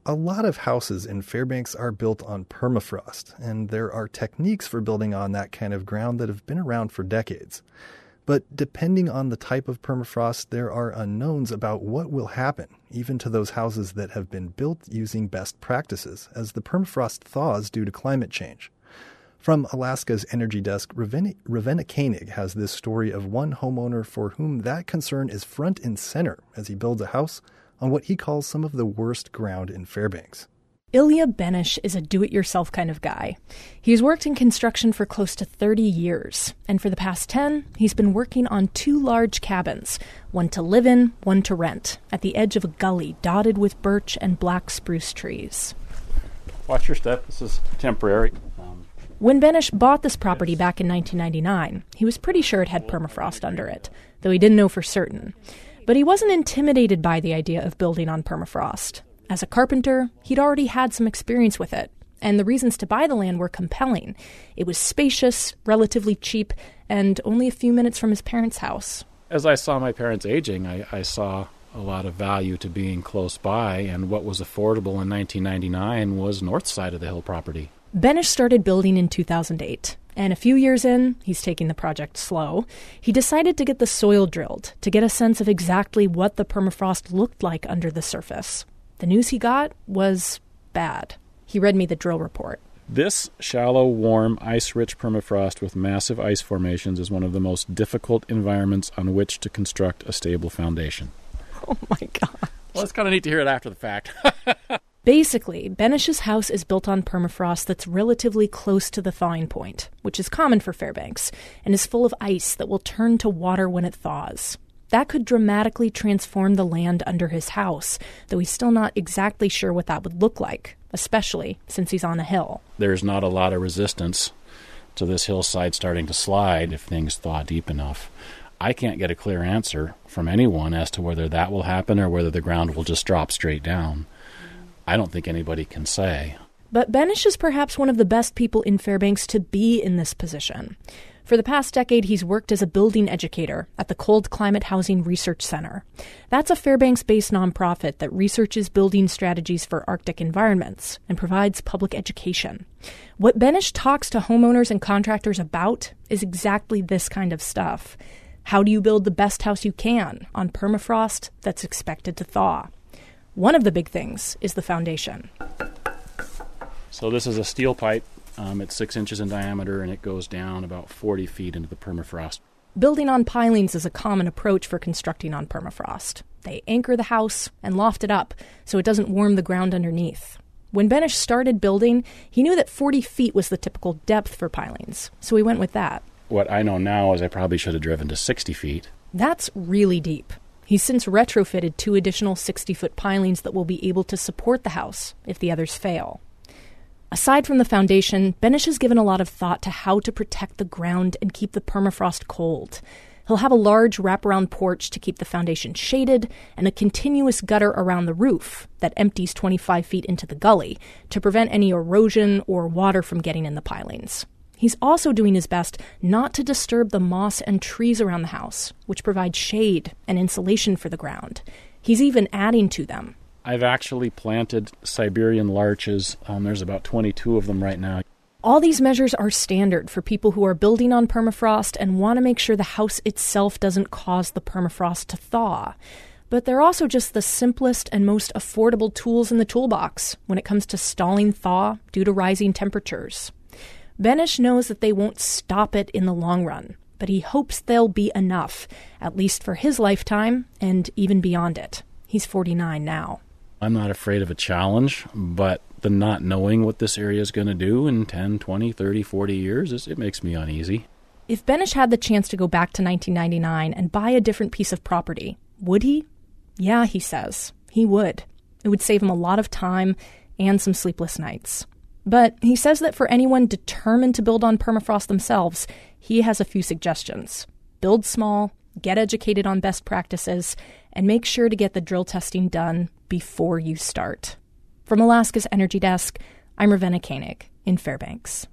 A lot of houses in Fairbanks are built on permafrost, and there are techniques for building on that kind of ground that have been around for decades. But depending on the type of permafrost, there are unknowns about what will happen, even to those houses that have been built using best practices, as the permafrost thaws due to climate change. From Alaska's Energy Desk, Ravenna Koenig has this story of one homeowner for whom that concern is front and center as he builds a house on what he calls some of the worst ground in Fairbanks. Ilya Benish is a do-it-yourself kind of guy. He's worked in construction for close to 30 years, and for the past 10, he's been working on 2 large cabins, one to live in, one to rent, at the edge of a gully dotted with birch and black spruce trees. Watch your step. This is temporary. When Benish bought this property back in 1999, he was pretty sure it had permafrost under it, though he didn't know for certain. But he wasn't intimidated by the idea of building on permafrost. As a carpenter, he'd already had some experience with it, and the reasons to buy the land were compelling. It was spacious, relatively cheap, and only a few minutes from his parents' house. As I saw my parents aging, I saw a lot of value to being close by, and what was affordable in 1999 was north side of the hill property. Benish started building in 2008, and a few years in, he's taking the project slow, he decided to get the soil drilled to get a sense of exactly what the permafrost looked like under the surface. The news he got was bad. He read me the drill report. This shallow, warm, ice-rich permafrost with massive ice formations is one of the most difficult environments on which to construct a stable foundation. Oh my God. Well, it's kind of neat to hear it after the fact. Basically, Benish's house is built on permafrost that's relatively close to the thawing point, which is common for Fairbanks, and is full of ice that will turn to water when it thaws. That could dramatically transform the land under his house, though he's still not exactly sure what that would look like, especially since he's on a hill. There's not a lot of resistance to this hillside starting to slide if things thaw deep enough. I can't get a clear answer from anyone as to whether that will happen or whether the ground will just drop straight down. I don't think anybody can say. But Benish is perhaps one of the best people in Fairbanks to be in this position. For the past decade, he's worked as a building educator at the Cold Climate Housing Research Center. That's a Fairbanks-based nonprofit that researches building strategies for Arctic environments and provides public education. What Benish talks to homeowners and contractors about is exactly this kind of stuff. How do you build the best house you can on permafrost that's expected to thaw? One of the big things is the foundation. So this is a steel pipe. It's 6 inches in diameter, and it goes down about 40 feet into the permafrost. Building on pilings is a common approach for constructing on permafrost. They anchor the house and loft it up so it doesn't warm the ground underneath. When Benish started building, he knew that 40 feet was the typical depth for pilings, so he went with that. What I know now is I probably should have driven to 60 feet. That's really deep. He's since retrofitted 2 additional 60-foot pilings that will be able to support the house if the others fail. Aside from the foundation, Benish has given a lot of thought to how to protect the ground and keep the permafrost cold. He'll have a large wraparound porch to keep the foundation shaded and a continuous gutter around the roof that empties 25 feet into the gully to prevent any erosion or water from getting in the pilings. He's also doing his best not to disturb the moss and trees around the house, which provide shade and insulation for the ground. He's even adding to them. I've actually planted Siberian larches. There's about 22 of them right now. All these measures are standard for people who are building on permafrost and want to make sure the house itself doesn't cause the permafrost to thaw. But they're also just the simplest and most affordable tools in the toolbox when it comes to stalling thaw due to rising temperatures. Benish knows that they won't stop it in the long run, but he hopes they'll be enough, at least for his lifetime and even beyond it. He's 49 now. I'm not afraid of a challenge, but the not knowing what this area is going to do in 10, 20, 30, 40 years, it makes me uneasy. If Benish had the chance to go back to 1999 and buy a different piece of property, would he? Yeah, he says. He would. It would save him a lot of time and some sleepless nights. But he says that for anyone determined to build on permafrost themselves, he has a few suggestions. Build small, get educated on best practices, and make sure to get the drill testing done before you start. From Alaska's Energy Desk, I'm Ravenna Koenig in Fairbanks.